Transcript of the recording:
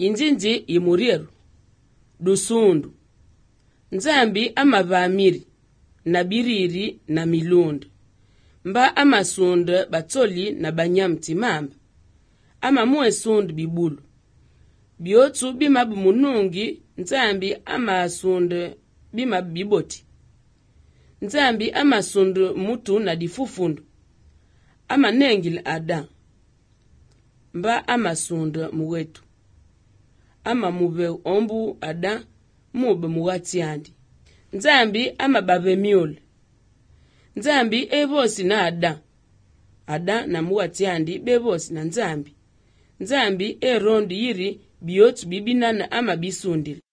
injinji imurieru dusundu nzambi amavamiri na biriri na milunda mba amasundu batsoli na banyamti mamba amamuwe sundu bibulu biotu bimabu munungi nzambi amasundu bimabu biboti nzambi amasundu mutu na difufundu amanengile ada mba amasundu muwetu mube ombu ada mube muwatiandi nzambi amabave miole nzambi ebosi na ada na muwatiandi bebosi na nzambi erondi yiri biotu bibinana amabisundile